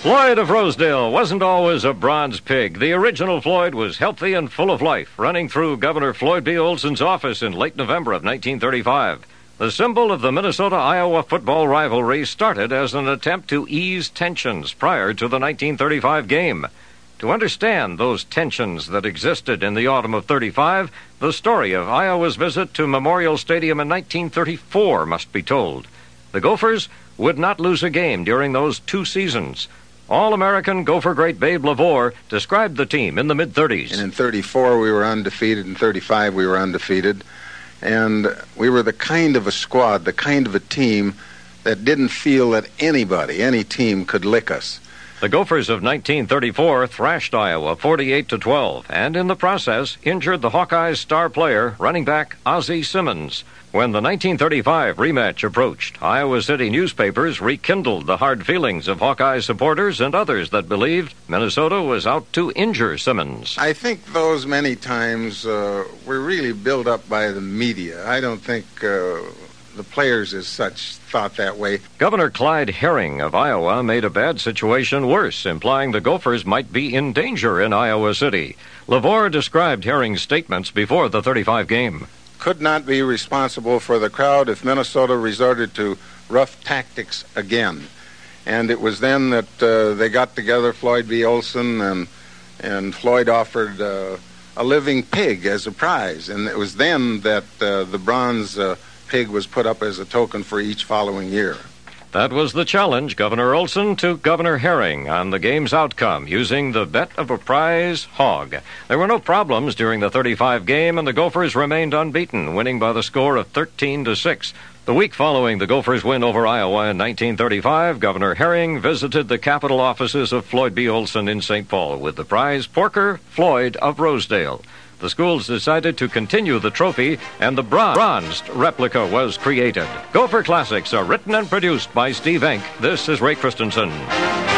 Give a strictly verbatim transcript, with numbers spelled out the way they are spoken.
Floyd of Rosedale wasn't always a bronze pig. The original Floyd was healthy and full of life, running through Governor Floyd B. Olson's office in late November of nineteen thirty-five. The symbol of the Minnesota-Iowa football rivalry started as an attempt to ease tensions prior to the nineteen thirty-five game. To understand those tensions that existed in the autumn of thirty-five, the story of Iowa's visit to Memorial Stadium in nineteen thirty-four must be told. The Gophers would not lose a game during those two seasons. All-American Gopher great Babe Lavore described the team in the mid-thirties. And in thirty-four, we were undefeated. In thirty-five, we were undefeated. And we were the kind of a squad, the kind of a team that didn't feel that anybody, any team, could lick us. The Gophers of nineteen thirty-four thrashed Iowa forty-eight to twelve, and in the process injured the Hawkeyes' star player, running back Ozzie Simmons. When the nineteen thirty-five rematch approached, Iowa City newspapers rekindled the hard feelings of Hawkeye supporters and others that believed Minnesota was out to injure Simmons. I think those many times uh, were really built up by the media. I don't think uh, the players as such thought that way. Governor Clyde Herring of Iowa made a bad situation worse, implying the Gophers might be in danger in Iowa City. Lavore described Herring's statements before the thirty-five game. Could not be responsible for the crowd if Minnesota resorted to rough tactics again. And it was then that uh, they got together, Floyd B. Olson, and, and Floyd offered uh, a living pig as a prize. And it was then that uh, the bronze uh, pig was put up as a token for each following year. That was the challenge Governor Olson to Governor Herring on the game's outcome, using the bet of a prize hog. There were no problems during the thirty-five game, and the Gophers remained unbeaten, winning by the score of thirteen to six. The week following the Gophers' win over Iowa in nineteen thirty-five, Governor Herring visited the capital offices of Floyd B. Olson in Saint Paul with the prize Porker Floyd of Rosedale. The schools decided to continue the trophy, and the bron- bronzed replica was created. Gopher Classics are written and produced by Steve Enck. This is Ray Christensen.